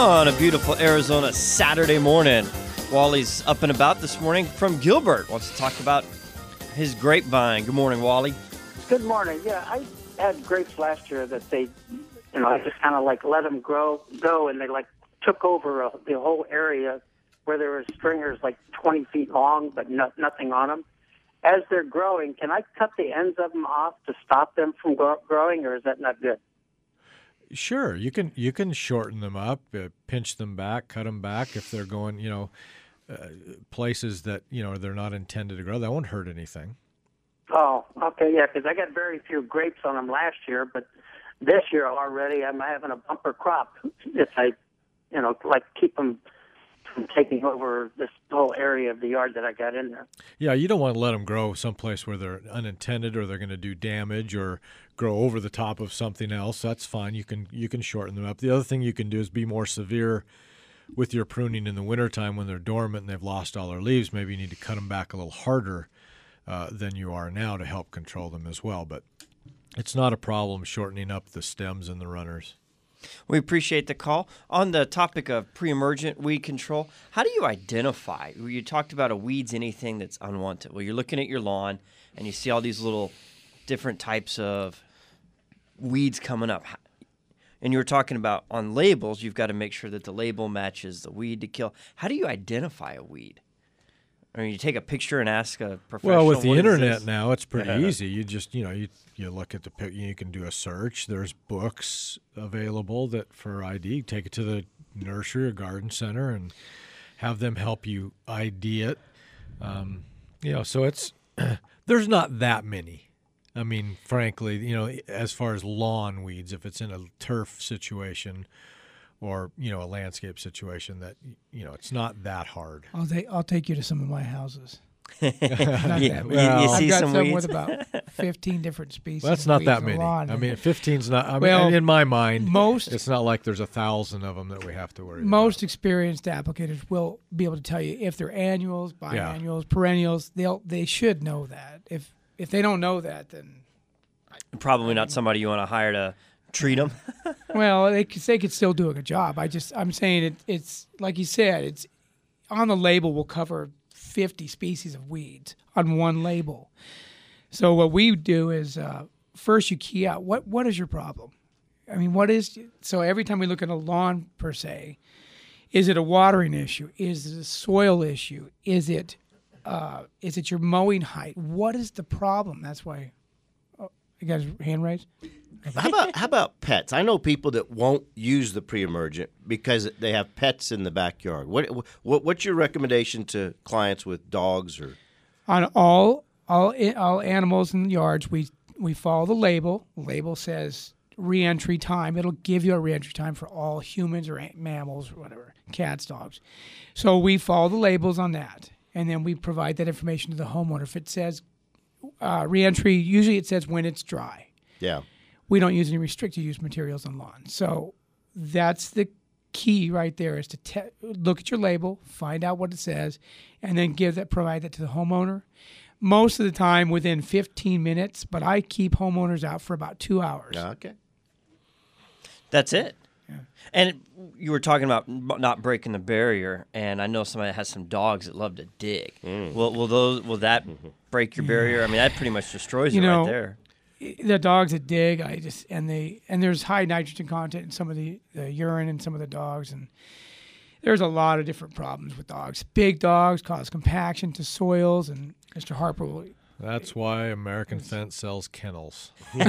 on a beautiful Arizona Saturday morning. Wally's up and about this morning from Gilbert. Wants to talk about his grapevine. Good morning, Wally. Good morning. Yeah, I had grapes last year that they, I just kind of like let them go, and they like took over the whole area where there were stringers like 20 feet long, but nothing on them. As they're growing, can I cut the ends of them off to stop them from growing, or is that not good? Sure, you can shorten them up, pinch them back, cut them back if they're going, places that they're not intended to grow. That won't hurt anything. Oh, okay, yeah, because I got very few grapes on them last year, but this year already I'm having a bumper crop if I, keep them from taking over this whole area of the yard that I got in there. Yeah, you don't want to let them grow someplace where they're unintended or they're going to do damage or grow over the top of something else. That's fine. You can shorten them up. The other thing you can do is be more severe with your pruning in the wintertime when they're dormant and they've lost all their leaves. Maybe you need to cut them back a little harder than you are now to help control them as well. But it's not a problem shortening up the stems and the runners. We appreciate the call. On the topic of pre-emergent weed control, how do you identify? You talked about a weed's anything that's unwanted. Well, you're looking at your lawn, and you see all these little different types of weeds coming up. And you were talking about on labels, you've got to make sure that the label matches the weed to kill. How do you identify a weed? I mean, you take a picture and ask a professional. Well, with the internet now, it's pretty easy. You just, you look at the picture. You can do a search. There's books available that for ID. Take it to the nursery or garden center and have them help you ID it. So it's there's not that many. I mean, frankly, as far as lawn weeds, if it's in a turf situation or, a landscape situation, that, it's not that hard. I'll take you to some of my houses. You see I've got some some weeds? with about 15 different species. Well, that's of not weeds that on many. the lawn. I mean, 15's not. In my mind, it's not like there's 1,000 of them that we have to worry about. Most experienced applicators will be able to tell you if they're annuals, biannuals, perennials. They should know that. If they don't know that, then Probably not somebody you want to hire to treat them. well, they could still do a good job. I'm saying it's like you said. It's on the label will cover 50 species of weeds on one label. So what we do is first you key out what is your problem. I mean, so every time we look at a lawn per se, is it a watering issue? Is it a soil issue? Is it your mowing height? What is the problem? That's why. You guys hand raised? How about pets? I know people that won't use the pre-emergent because they have pets in the backyard. What's your recommendation to clients with dogs or? On all animals in the yards, we follow the label. The label says reentry time. It'll give you a reentry time for all humans or mammals or whatever, cats, dogs. So we follow the labels on that, and then we provide that information to the homeowner. If it says reentry, usually it says when it's dry. Yeah. We don't use any restricted use materials on lawn. So that's the key right there is to look at your label, find out what it says, and then provide that to the homeowner. Most of the time within 15 minutes, but I keep homeowners out for about 2 hours. Okay. That's it. Yeah. And you were talking about not breaking the barrier, and I know somebody that has some dogs that love to dig. Will that break your barrier? I mean, that pretty much destroys it right there. The dogs that dig, and there's high nitrogen content in some of the urine in some of the dogs, and there's a lot of different problems with dogs. Big dogs cause compaction to soils, and Mr. Harper will. That's why American Fence sells kennels. Well,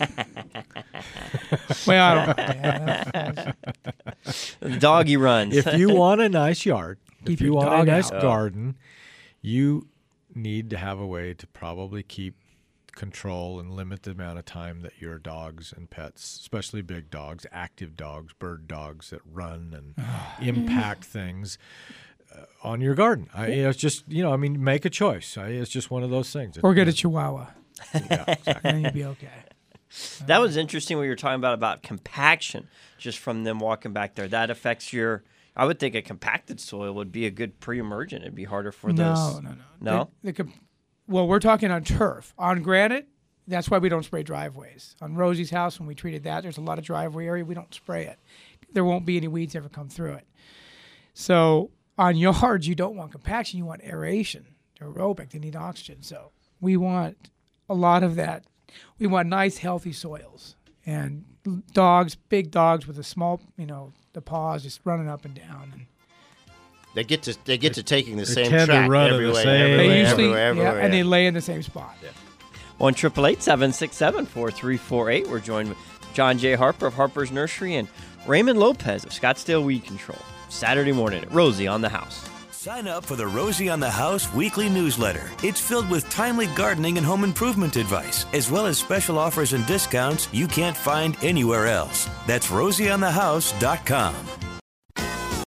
I don't. Doggy runs. If you want a nice yard, Keep if you your want a dog nice out. garden, you need to have a way to probably keep control and limit the amount of time that your dogs and pets, especially big dogs, active dogs, bird dogs that run and impact things on your garden. It's just, make a choice. It's just one of those things. Or get a Chihuahua, Yeah, exactly. and then you'll be okay. That was interesting what you were talking about compaction, just from them walking back there. That affects I would think a compacted soil would be a good pre-emergent. It'd be harder for those. No? Well, we're talking on turf. On granite, that's why we don't spray driveways. On Rosie's house, when we treated that, there's a lot of driveway area. We don't spray it there won't be any weeds ever come through it. So on yards, you don't want compaction, you want aeration. They're aerobic, they need oxygen. So we want a lot of that. We want nice, healthy soils. And dogs, big dogs with a small, the paws just running up and down. And They get to taking the same tend to track run in the everywhere, same- they usually, everywhere. and they lay in the same spot. 1-888-767-4348. We're joined with John J. Harper of Harper's Nursery and Raymond Lopez of Scottsdale Weed Control. Saturday morning at Rosie on the House. Sign up for the Rosie on the House weekly newsletter. It's filled with timely gardening and home improvement advice, as well as special offers and discounts you can't find anywhere else. That's rosieonthehouse.com.